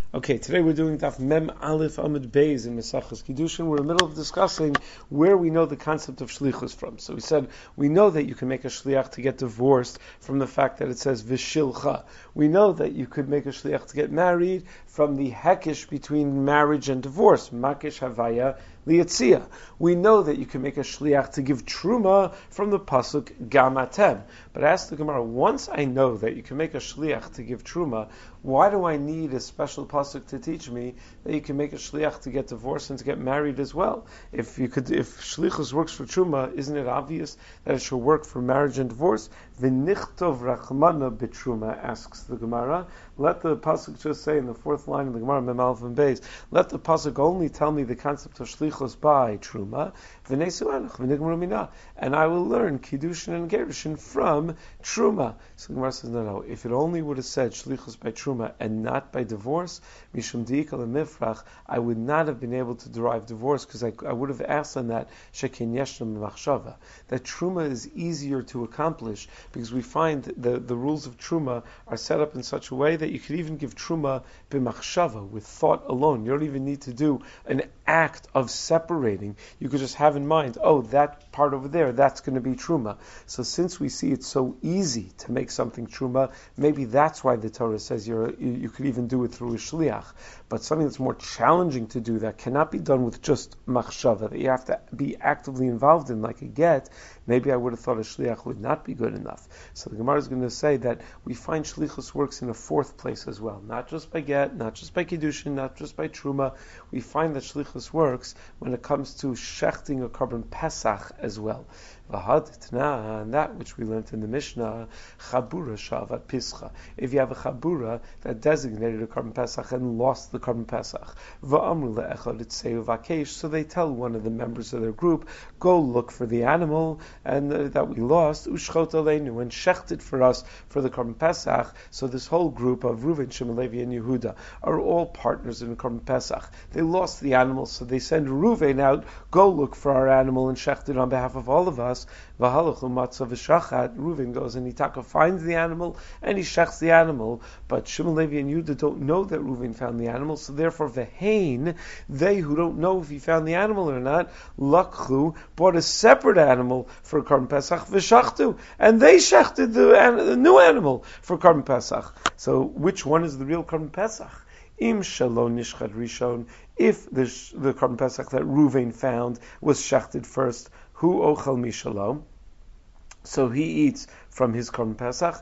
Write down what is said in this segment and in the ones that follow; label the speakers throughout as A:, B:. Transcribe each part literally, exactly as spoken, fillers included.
A: Okay, today we're doing Daf Mem Aleph Amud Beis in Mesachos Kiddushin. We're in the middle of discussing where we know the concept of shlichus from. So we said we know that you can make a shliach to get divorced from the fact that it says v'shilcha. We know that you could make a shliach to get married from the hekish between marriage and divorce, makish havaya liyatzia. We know that you can make a shliach to give truma from the pasuk gamatem. But ask the Gemara, once I know that you can make a shliach to give truma, why do I need a special pasuk to teach me that you can make a shliach to get divorced and to get married as well? If you could, if shlichus works for truma, isn't it obvious that it should work for marriage and divorce? V'nichtov rachmana b'truma, asks the Gemara. Let the pasuk just say in the fourth line of the Gemara, Mem Aleph and Beis, let the pasuk only tell me the concept of shlichus by truma, v'nesu anach v'nigmaru mina, and I will learn kiddushin and gerushin from truma. So the Gemara says, no, no. If it only would have said shlichus by truma and not by divorce, mishum diikal mifrach, I would not have been able to derive divorce because I, I would have asked on that shekin yeshna machshava, that truma is easier to accomplish because we find the the rules of truma are set up in such a way that you could even give truma b'machshava, with thought alone. You don't even need to do an act of separating. You could just have in mind, oh, that part over there, that's going to be truma. So since we see it's so easy to make something truma, maybe that's why the Torah says you're, you, you could even do it through a shliach. But something that's more challenging to do, that cannot be done with just machshava, that you have to be actively involved in, like a get, maybe I would have thought a shliach would not be good enough. So the Gemara is going to say that we find shlichus works in a fourth place as well, not just by get, not just by kiddushin, not just by truma. We find that shlichus works when it comes to shechting a korban pesach as well. And that which we learned in the Mishnah, chabura shavat pischa. If you have a chabura that designated a korban pesach and lost the korban pesach, va'amru le'echad itzeu vakesh, so they tell one of the members of their group, go look for the animal and uh, that we lost, ushchot aleinu, and shecht it for us for the korban pesach. So this whole group of Reuven, Shimon, Levi, and Yehuda are all partners in the korban pesach. They lost the animal, so they send Reuven out, go look for our animal and shecht it on behalf of all of us. Reuven goes and Itaka finds the animal and he shechts the animal, but Shimon, Levi, and Yehuda don't know that Reuven found the animal, so therefore Vehain, they who don't know if he found the animal or not, Lakhu, bought a separate animal for Korban Pesach, V'shachtu, and they shechted the, the new animal for Korban Pesach. So which one is the real Korban Pesach? Im shalom nishchad rishon, if the, the Korban Pesach that Reuven found was shechted first, hu ochel mishalom, so he eats from his korban pesach,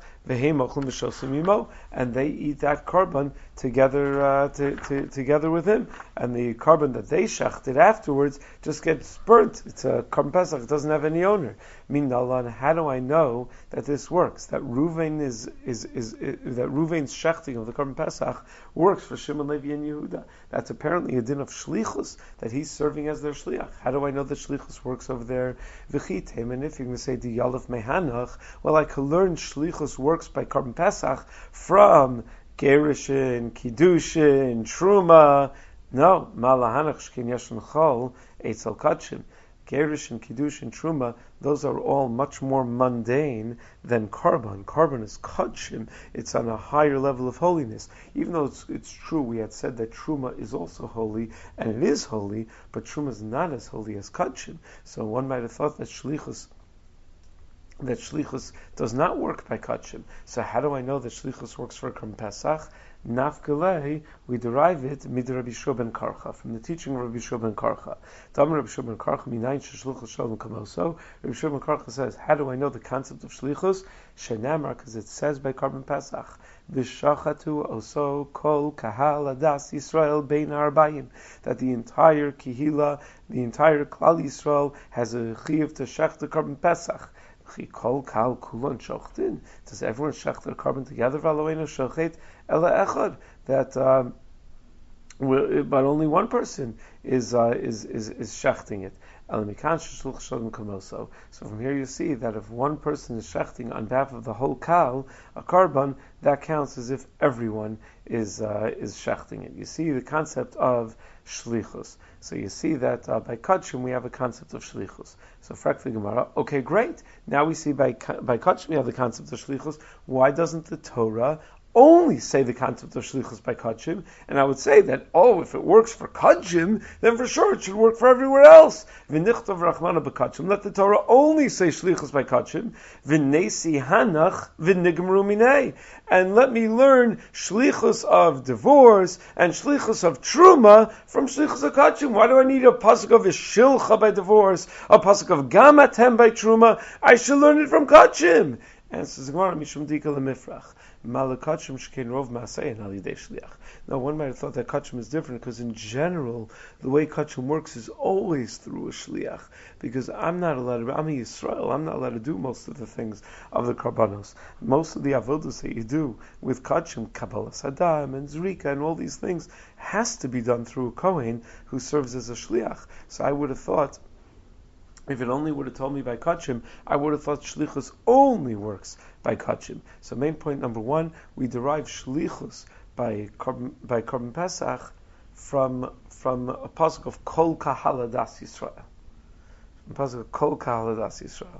A: and they eat that korban together uh, to, to, together with him, and the korban that they shechted afterwards just gets burnt. It's a korban pesach; it doesn't have any owner. Min nalan, how do I know that this works? That Reuven is is, is is that Reuven's shechting of the korban pesach works for Shimon, Levi, and Yehuda. That's apparently a din of shlichus, that he's serving as their shliach. How do I know that shlichus works over there? V'chitem, and if you're going to say the yalef mehanach, well, I could learn shlichus works by korban pesach from gerushin, kiddushin, truma. No, malahanach shkin yeshon chol eitzel kachim. Gerushin, kiddushin, truma, those are all much more mundane than korban. Korban is kachim; it's on a higher level of holiness. Even though it's, it's true, we had said that truma is also holy, and it is holy, but truma is not as holy as kachim. So one might have thought that shlichus that shlichus does not work by kachim. So how do I know that shlichus works for Korban Pesach? Nafgalei, we derive it mid Rabbi Shua ben Karcha, from the teaching of Rabbi Shua ben Karcha. Tam Rabbi Shua ben Karcha minayin sheshluchus shalom kamoso. Rabbi Shua ben Karcha says, how do I know the concept of shlichus? Shenamar, because it says by Korban Pesach, v'shachatu oso kol kahal adas Yisrael bein arbayim, that the entire kihila, the entire Klal Yisrael has a chiyuv to shech the Korban Pesach. Does everyone shech their korban together? That um, but only one person is uh, is is is shechting it. So from here you see that if one person is shechting on behalf of the whole kal, a korban, that counts as if everyone is uh, is shechting it. You see the concept of shlichus. So you see that uh, by kachim we have a concept of shlichus. So frak the Gemara, okay, great. Now we see by by kachim we have the concept of shlichus. Why doesn't the Torah only say the concept of shlichus by kachim, and I would say that, oh, if it works for kachim, then for sure it should work for everywhere else. V'nichtav rachmana b'kachim. Let the Torah only say shlichus by kachim. V'nesi hanach v'nigmru minei. And let me learn shlichus of divorce and shlichus of truma from shlichus of kachim. Why do I need a pasuk of shilcha by divorce, a pasuk of gamatem by truma? I should learn it from kachim. And says Gemara, mishum dika lemifrach. Malakachim shkein rov maasein al yidei shliach. Now, one might have thought that kachim is different because, in general, the way kachim works is always through a shliach. Because I'm not allowed to, I'm a Yisrael, I'm not allowed to do most of the things of the karbanos. Most of the avodas that you do with kachim, kabbalah sadam and zrika and all these things, has to be done through a kohen who serves as a shliach. So I would have thought, if it only would have told me by kachim, I would have thought shlichus only works by kachim. So main point number one, we derive shlichus by Korban, by Korban Pesach from from a pasuk of Kol Kahal Das Yisrael. A pasuk of Kol Kahal Das Yisrael.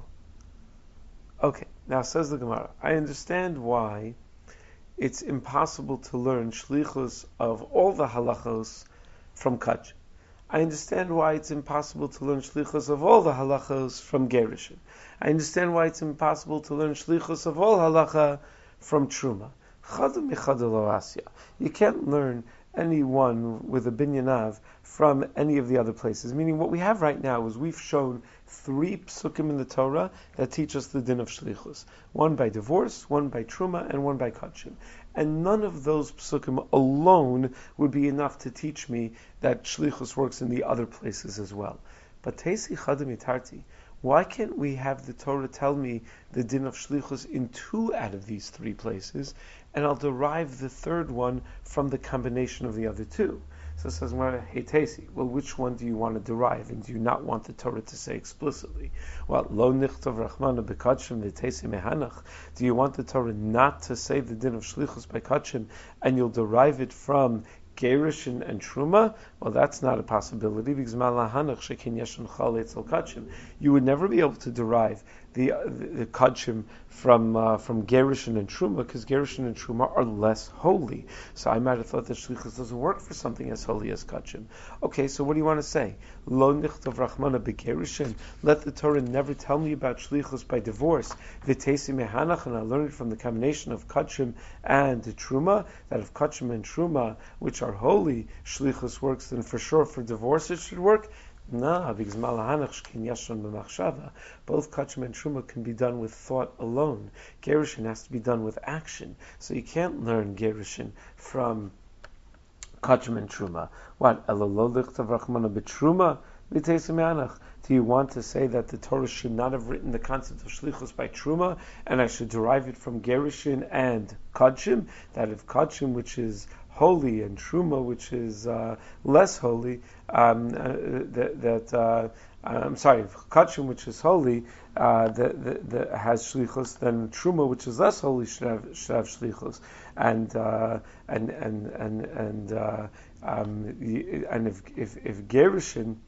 A: Okay, now says the Gemara, I understand why it's impossible to learn shlichus of all the halachos from kachim. I understand why it's impossible to learn shlichus of all the halachos from gerushin. I understand why it's impossible to learn shlichus of all halacha from truma. Chadam michadam lo asya. You can't learn any one with a binyanav from any of the other places. Meaning, what we have right now is we've shown three psukim in the Torah that teach us the din of shlichus. One by divorce, one by truma, and one by kachim. And none of those psukim alone would be enough to teach me that shlichus works in the other places as well. But teisi chadam itarti. Why can't we have the Torah tell me the din of shlichus in two out of these three places, and I'll derive the third one from the combination of the other two? So it says, hey Tesi, well, which one do you want to derive, and do you not want the Torah to say explicitly? Well, lo nichtav rachmana b'kachim v'tesi mehanach. Do you want the Torah not to say the din of shlichus by kachim, and you'll derive it from gerushin and truma? Well, that's not a possibility, because malahanach shekin yeshon chal etzel kachim. You would never be able to derive the uh, the, the kachim from uh, from gerushin and truma, because gerushin and truma are less holy. So I might have thought that shlichus doesn't work for something as holy as kachim. Okay, so what do you want to say? Lo nichtav rachmana b'gerushin. Let the Torah never tell me about shlichus by divorce. V'tesi mehanach, and I learned it from the combination of kachim and the truma, that if kachim and truma, which are holy, shlichus works, then for sure for divorce it should work. No, because malahanach shkin yashon b'machshava. Both kachim and truma can be done with thought alone. Gerushin has to be done with action. So you can't learn gerushin from kachim and truma. What? Elalo lichtav rachmana b'truma v'tesim yanach. Do you want to say that the Torah should not have written the concept of shlichus by truma, and I should derive it from gerushin and kachim? That if kachim, which is holy, and truma, which is uh, less holy, um, uh, that, that uh, I'm sorry, kachim, which is holy, uh, that, that, that has shlichus, then truma, which is less holy, should have should have shlichus, and uh, and and and and uh, um, and if if, if gerushin,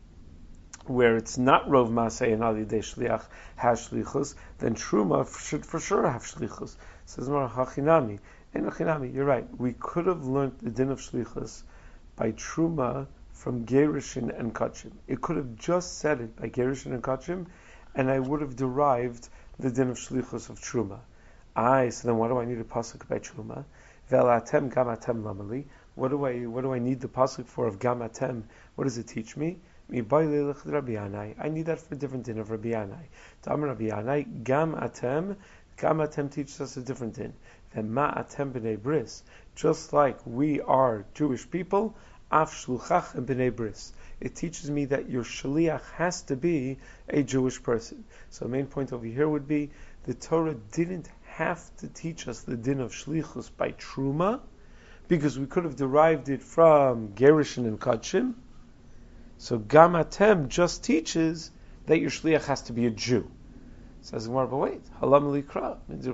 A: where it's not rov masei and al yidei shliach, has shlichus, then truma should for sure have shlichus. Says Mar hachinami. You're right. We could have learned the din of shlichus by truma from gerushin and kachim. It could have just said it by gerushin and kachim, and I would have derived the din of shlichus of truma. Aye, so then why do I need a pasuk by truma? Velatem gamatem lamali. What do I what do I need the pasuk for of gamatem? What does it teach me? I need that for a different din of Rabbi Yanai. Tam Rabbi Yanai gamatem. Gamatem teaches us a different din. Then ma'atem b'nei bris, just like we are Jewish people, af shluchach and b'nei bris. It teaches me that your shaliach has to be a Jewish person. So the main point over here would be the Torah didn't have to teach us the din of shlichus by truma, because we could have derived it from gerushin and kachim. So gamatem just teaches that your shliach has to be a Jew. Says Gemara, but wait, halam likra.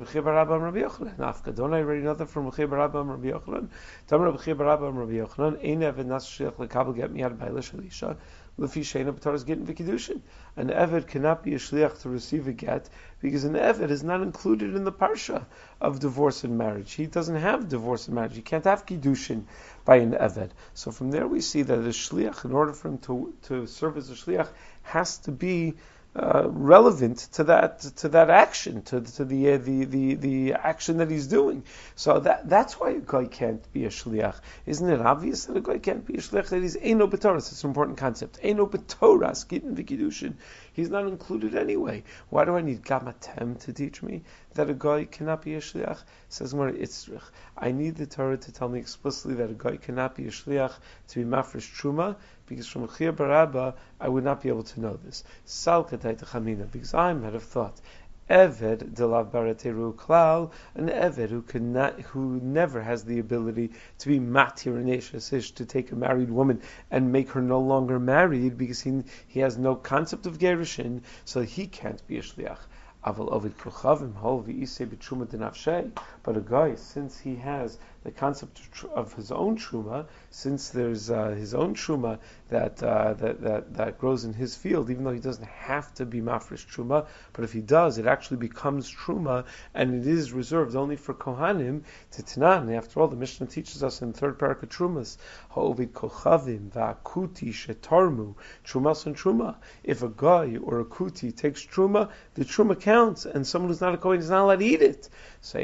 A: Nafka. Don't I already know that from Rechi Bar Abba and Rabbi Yochanan? Tamar Rechi Bar Abba and Rabbi Yochanan. Ein even nas shliach lekabel get miyad ba'ila shalisha. Lefi sheina b'taras gittin v'kiddushin. An eved cannot be a shliach to receive a get because an eved is not included in the parsha of divorce and marriage. He doesn't have divorce and marriage. He can't have kiddushin by an eved. So from there we see that a shliach, in order for him to to serve as a shliach, has to be Uh, relevant to that to that action, to to the uh, the the the action that he's doing. So that that's why a guy can't be a shliach. Isn't it obvious that a guy can't be a shliach? That he's eino b'toras. It's an important concept. Eino b'toras gittin v'kiddushin. He's not included anyway. Why do I need gamatem to teach me that a guy cannot be a shliach? Says Gemara Itzrich. I need the Torah to tell me explicitly that a guy cannot be a shliach to be mafresh truma, because from Chiyah Barabba I would not be able to know this. Sal katay techamina, because I might have thought Eved delav barateru klal, an Eved who cannot, who never has the ability to be matir ish, to take a married woman and make her no longer married, because he he has no concept of gerushin, so he can't be a shliach. Aval ovid kochavim hol v'isei b'truma denafshei. But a guy, since he has the concept of his own truma, since there's uh, his own truma that, uh, that that that grows in his field, even though he doesn't have to be mafresh truma, but if he does, it actually becomes truma, and it is reserved only for kohanim to tanan. After all, the Mishnah teaches us in the third parak of trumas, ha'ovid kochavim va'akuti shetarmu trumas and truma. If a guy or a kuti takes truma, the truma counts, and someone who's not a kohen is not allowed to eat it. So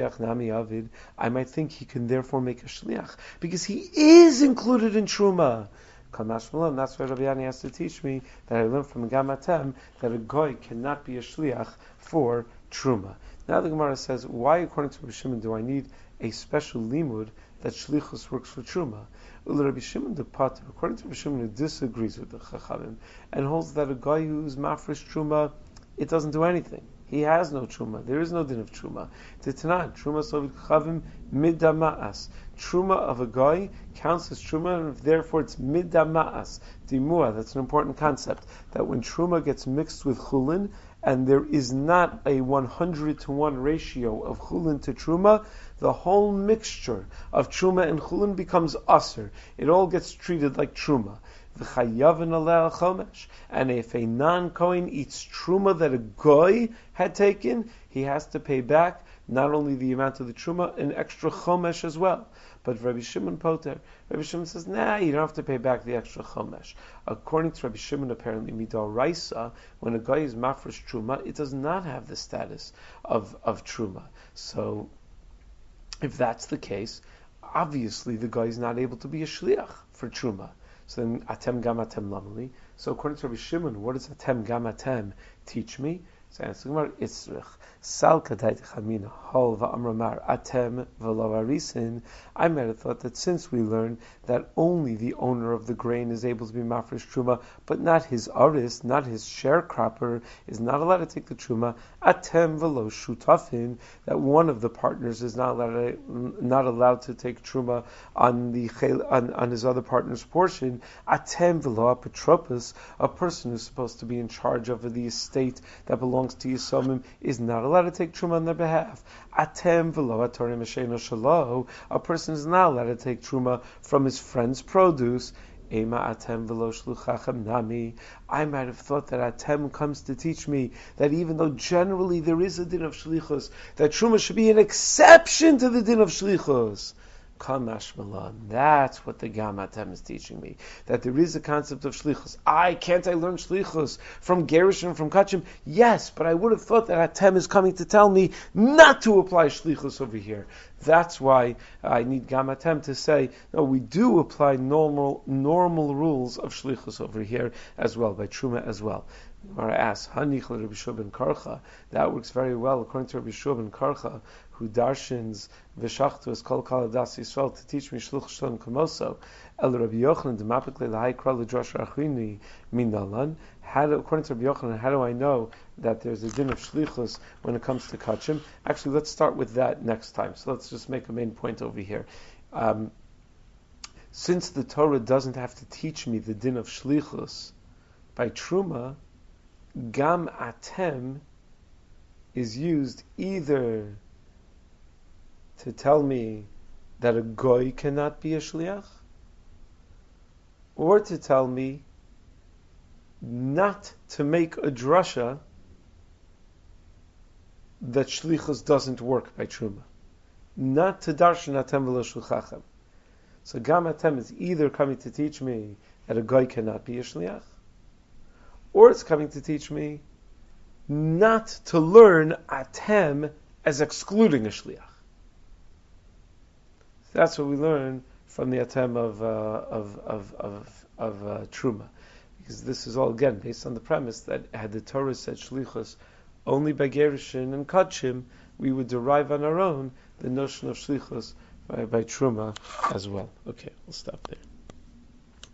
A: I might think he can therefore make a shliach because he is included in truma. And that's why Rabbi Yani has to teach me that I learned from Gamatem that a goy cannot be a shliach for truma. Now the Gemara says, why, according to Rabbi Shimon, do I need a special limud that shlichus works for truma? Rabbi Shimon the Pater, according to Rabbi Shimon, who disagrees with the Chachamim and holds that a guy who's mafresh truma, it doesn't do anything. He has no truma. There is no din of truma. Titanan, truma sovid chavim midama'as. Truma of a guy counts as truma, and therefore it's midama'as. Dimua, that's an important concept. That when truma gets mixed with chulin, and there is not a one hundred to one ratio of chulin to truma, the whole mixture of truma and chulin becomes aser. It all gets treated like truma. And if a non-Kohen eats truma that a goy had taken, he has to pay back not only the amount of the truma, an extra chomesh as well. But Rabbi Shimon Poter, Rabbi Shimon says, nah, you don't have to pay back the extra chomesh. According to Rabbi Shimon, apparently, midal raisa, when a guy is mafresh truma, it does not have the status of, of truma. So, if that's the case, obviously the guy is not able to be a shliach for truma. So then, atem gam atem lamali. So according to Rabbi Shimon, what does atem gam atem teach me? So answer Gemara, Itzrich. Sal kadait chamina hol va'amramar atem v'lo arisin. I might have thought that since we learned that only the owner of the grain is able to be mafresh truma, but not his aris, not his sharecropper, is not allowed to take the truma. Atem v'lo shutafin. That one of the partners is not allowed to, not allowed to take truma on the on, on his other partner's portion. Atem v'lo apotropos. A person who's supposed to be in charge of the estate that belongs to Yisomim is not allowed to take truma on their behalf. Atem v'lo atorim esheino shalo. A person is not allowed to take truma from his friend's produce. Ema atem v'lo shluchachem nami. I might have thought that atem comes to teach me that even though generally there is a din of shlichus, that truma should be an exception to the din of shlichus. Kamash Malan. That's what the Gamatem is teaching me. That there is a concept of shlichus. I can't I learn shlichus from Gershon, from Kachim? Yes, but I would have thought that Hatem is coming to tell me not to apply shlichus over here. That's why I need Gamatem to say, no, we do apply normal normal rules of shlichus over here as well, by Truma as well. Gemara asks, Hanich Rabbi Shua ben Karcha. That works very well according to Rabbi Shua ben Karcha, who darshins v'shachtu es kol kal adas Yisrael to teach me shluch shton kamoso. El Rabbi Yochanan demapik le'lahai kral l'drosh rachini min dalan. How do, according to Rabbi Yochanan, how do I know that there's a din of shlichus when it comes to kachim? Actually, let's start with that next time. So let's just make a main point over here. Um, since the Torah doesn't have to teach me the din of shlichus by truma, gam atem is used either to tell me that a goy cannot be a shliach, or to tell me not to make a drasha that shlichus doesn't work by truma. Not to darshan atem v'lo shulchachem. So gam atem is either coming to teach me that a guy cannot be a shliach, or it's coming to teach me not to learn atem as excluding a shliach. That's what we learn from the atem of uh, of of of, of uh, truma, because this is all again based on the premise that had the Torah said shlichus only by gerushin and kachim, we would derive on our own the notion of shlichus by, by truma as well. Okay, we'll stop there.